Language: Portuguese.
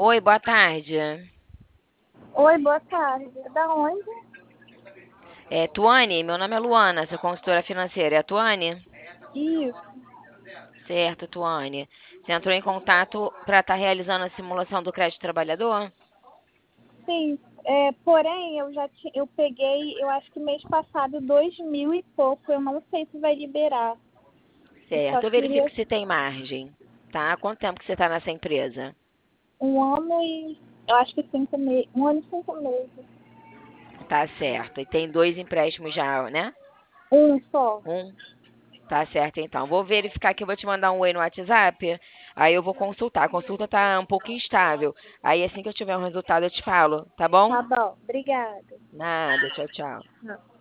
Oi, boa tarde. Oi, boa tarde. Da onde? É Tuane, meu nome é Luana, sou consultora financeira. É a Tuane? Isso, Certo, Tuane. Você entrou em contato para estar realizando a simulação do crédito trabalhador? sim. Porém, eu peguei, eu acho que mês passado, 2.000 e pouco. Eu não sei se vai liberar. Eu só Certo, eu verifico queria se tem margem, tá? Quanto tempo que você está nessa empresa? um ano e eu acho que 5 meses. Um ano e 5 meses. Tá certo. E tem dois empréstimos já, né? Um só. Um? Tá certo, então. Vou verificar aqui, eu vou te mandar um oi no WhatsApp. Aí eu vou consultar. A consulta tá um pouco instável. Aí assim que eu tiver um resultado eu te falo, tá bom? Tá bom, obrigada. Nada, tchau, tchau. Não.